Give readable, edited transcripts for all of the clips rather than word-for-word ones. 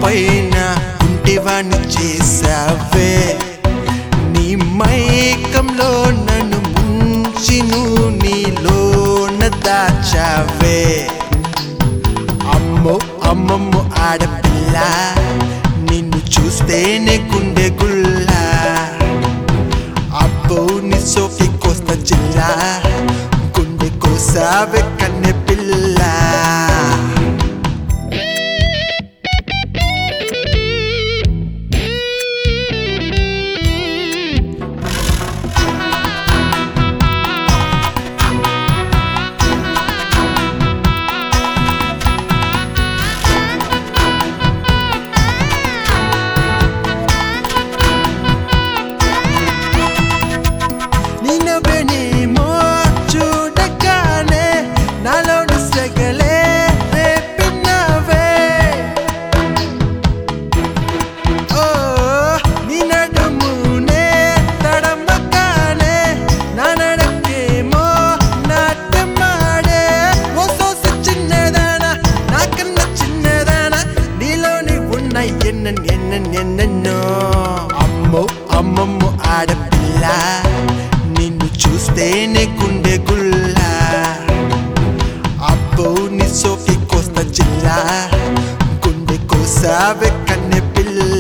పైన ఉంటేవాణ్ణి చేసావే నీ మైకంలో నన్ను ముంచి నువ్వు నీలోన దాచావే అమ్మో అమ్మమ్మో ఆడపిల్ల నిన్ను చూస్తేనే గుండె గుల్ల అబ్బో నీ సోకి కోస్తా జిల్లా గుండె కోసావే కన్నె పిల్ల ఎన్నెన్నెన్నెన్నో అమ్మో అమ్మమ్మో ఆడపిల్ల నిన్ను చూస్తేనే గుండె గుల్ల అబ్బో నీ సోకి కోస్తా జిల్లా గుండె కోసావే కన్నె పిల్ల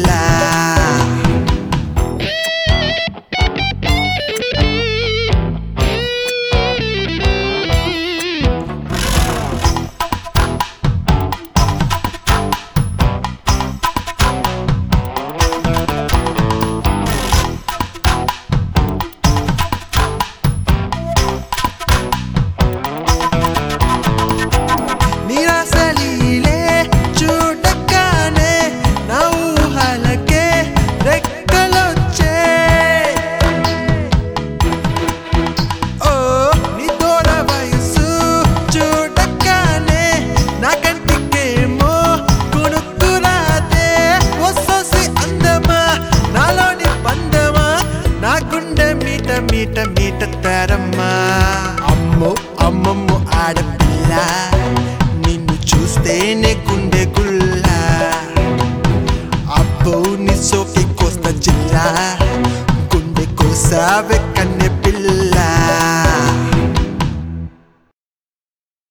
మీట మీట తరమ్మా అమ్మో అమ్మమ్మో ఆడపిల్ల నిన్ను చూస్తేనే గుండె గుల్ల అబ్బో నీ సోకి కోస్తా జిల్లా గుండె కోసావే